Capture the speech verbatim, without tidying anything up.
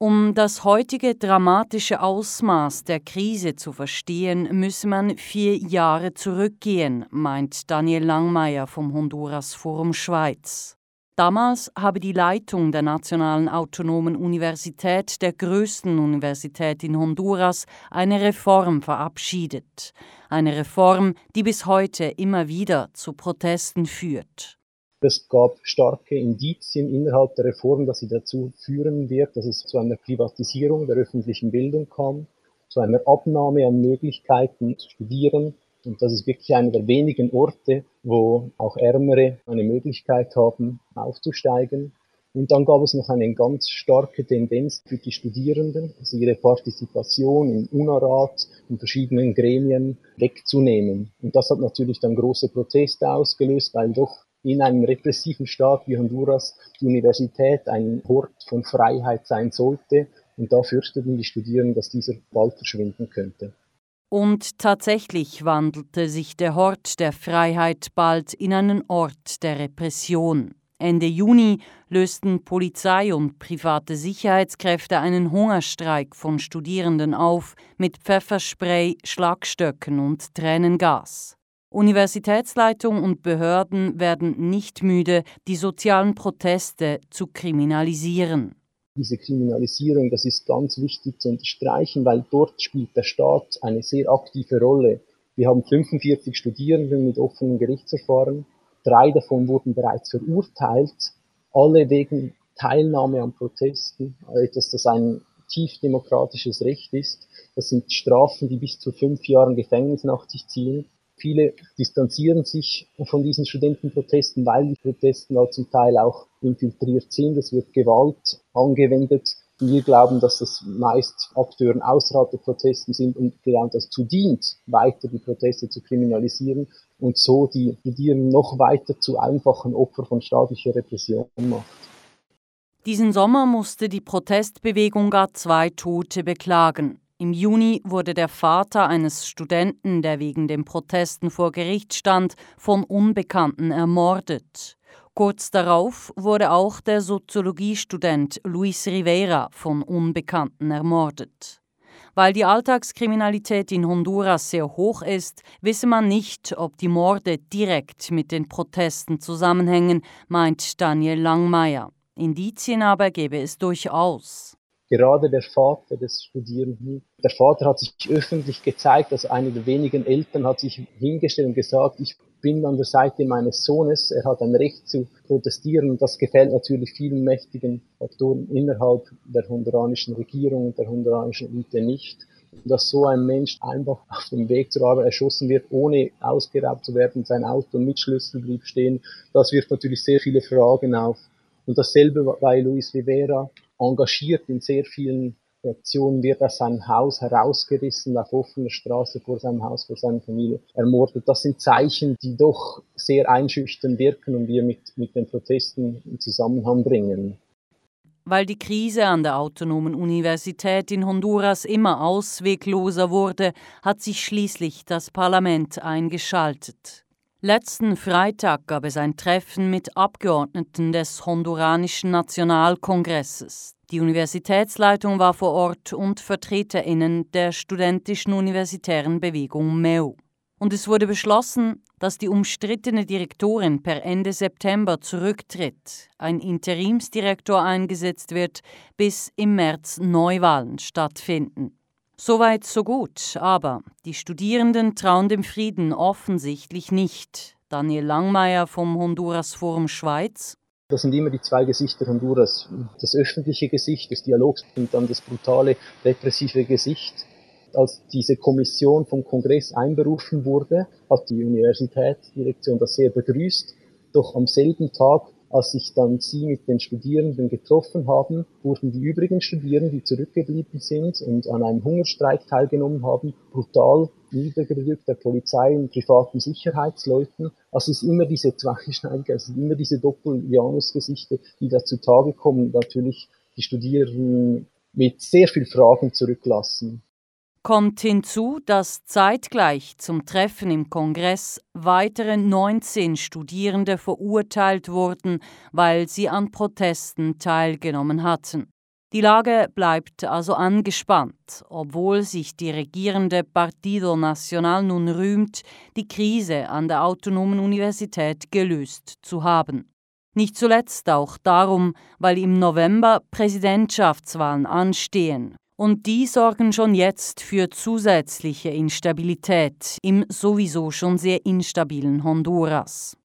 Um das heutige dramatische Ausmaß der Krise zu verstehen, müsse man vier Jahre zurückgehen, meint Daniel Langmeier vom Honduras Forum Schweiz. Damals habe die Leitung der Nationalen Autonomen Universität, der größten Universität in Honduras, eine Reform verabschiedet. Eine Reform, die bis heute immer wieder zu Protesten führt. Es gab starke Indizien innerhalb der Reform, dass sie dazu führen wird, dass es zu einer Privatisierung der öffentlichen Bildung kam, zu einer Abnahme an Möglichkeiten zu studieren. Und das ist wirklich einer der wenigen Orte, wo auch Ärmere eine Möglichkeit haben, aufzusteigen. Und dann gab es noch eine ganz starke Tendenz für die Studierenden, also ihre Partizipation im UNA-Rat, in verschiedenen Gremien wegzunehmen. Und das hat natürlich dann große Proteste ausgelöst, weil doch in einem repressiven Staat wie Honduras die Universität ein Hort von Freiheit sein sollte. Und da fürchteten die Studierenden, dass dieser bald verschwinden könnte. Und tatsächlich wandelte sich der Hort der Freiheit bald in einen Ort der Repression. Ende Juni lösten Polizei und private Sicherheitskräfte einen Hungerstreik von Studierenden auf mit Pfefferspray, Schlagstöcken und Tränengas. Universitätsleitung und Behörden werden nicht müde, die sozialen Proteste zu kriminalisieren. Diese Kriminalisierung, das ist ganz wichtig zu unterstreichen, weil dort spielt der Staat eine sehr aktive Rolle. Wir haben fünfundvierzig Studierende mit offenen Gerichtsverfahren. Drei davon wurden bereits verurteilt, alle wegen Teilnahme an Protesten, etwas, das ein tief demokratisches Recht ist. Das sind Strafen, die bis zu fünf Jahren Gefängnis nach sich ziehen. Viele distanzieren sich von diesen Studentenprotesten, weil die Protesten halt zum Teil auch infiltriert sind. Es wird Gewalt angewendet. Wir glauben, dass das meist Akteuren außerhalb der Protesten sind und genau dazu dient, weiter die Proteste zu kriminalisieren und so die Studierenden noch weiter zu einfachen Opfern von staatlicher Repression macht. Diesen Sommer musste die Protestbewegung gar zwei Tote beklagen. Im Juni wurde der Vater eines Studenten, der wegen den Protesten vor Gericht stand, von Unbekannten ermordet. Kurz darauf wurde auch der Soziologiestudent Luis Rivera von Unbekannten ermordet. Weil die Alltagskriminalität in Honduras sehr hoch ist, wisse man nicht, ob die Morde direkt mit den Protesten zusammenhängen, meint Daniel Langmeier. Indizien aber gäbe es durchaus. Gerade der Vater des Studierenden, der Vater hat sich öffentlich gezeigt, also einer der wenigen Eltern hat sich hingestellt und gesagt, ich bin an der Seite meines Sohnes, er hat ein Recht zu protestieren und das gefällt natürlich vielen mächtigen Faktoren innerhalb der honduranischen Regierung und der honduranischen Elite nicht. Dass so ein Mensch einfach auf dem Weg zur Arbeit erschossen wird, ohne ausgeraubt zu werden, sein Auto mit Schlüssel blieb stehen, das wirft natürlich sehr viele Fragen auf. Und dasselbe bei Luis Rivera, engagiert in sehr vielen Aktionen, wird aus seinem Haus herausgerissen, auf offener Straße vor seinem Haus, vor seiner Familie ermordet. Das sind Zeichen, die doch sehr einschüchternd wirken und wir mit, mit den Protesten in Zusammenhang bringen. Weil die Krise an der Autonomen Universität in Honduras immer auswegloser wurde, hat sich schließlich das Parlament eingeschaltet. Letzten Freitag gab es ein Treffen mit Abgeordneten des honduranischen Nationalkongresses. Die Universitätsleitung war vor Ort und VertreterInnen der studentischen universitären Bewegung M E U. Und es wurde beschlossen, dass die umstrittene Direktorin per Ende September zurücktritt, ein Interimsdirektor eingesetzt wird, bis im März Neuwahlen stattfinden. Soweit, so gut, aber die Studierenden trauen dem Frieden offensichtlich nicht. Daniel Langmeier vom Honduras Forum Schweiz. Das sind immer die zwei Gesichter Honduras. Das öffentliche Gesicht des Dialogs und dann das brutale, repressive Gesicht. Als diese Kommission vom Kongress einberufen wurde, hat die Universitätsdirektion das sehr begrüßt. Doch am selben Tag, als sich dann sie mit den Studierenden getroffen haben, wurden die übrigen Studierenden, die zurückgeblieben sind und an einem Hungerstreik teilgenommen haben, brutal niedergedrückt der Polizei und privaten Sicherheitsleuten. Also es ist immer diese Zweischneidigkeit, es sind immer diese Doppel-Janus-Gesichter, die da zutage kommen, natürlich die Studierenden mit sehr viel Fragen zurücklassen. Kommt hinzu, dass zeitgleich zum Treffen im Kongress weitere neunzehn Studierende verurteilt wurden, weil sie an Protesten teilgenommen hatten. Die Lage bleibt also angespannt, obwohl sich die regierende Partido Nacional nun rühmt, die Krise an der Autonomen Universität gelöst zu haben. Nicht zuletzt auch darum, weil im November Präsidentschaftswahlen anstehen. Und die sorgen schon jetzt für zusätzliche Instabilität im sowieso schon sehr instabilen Honduras.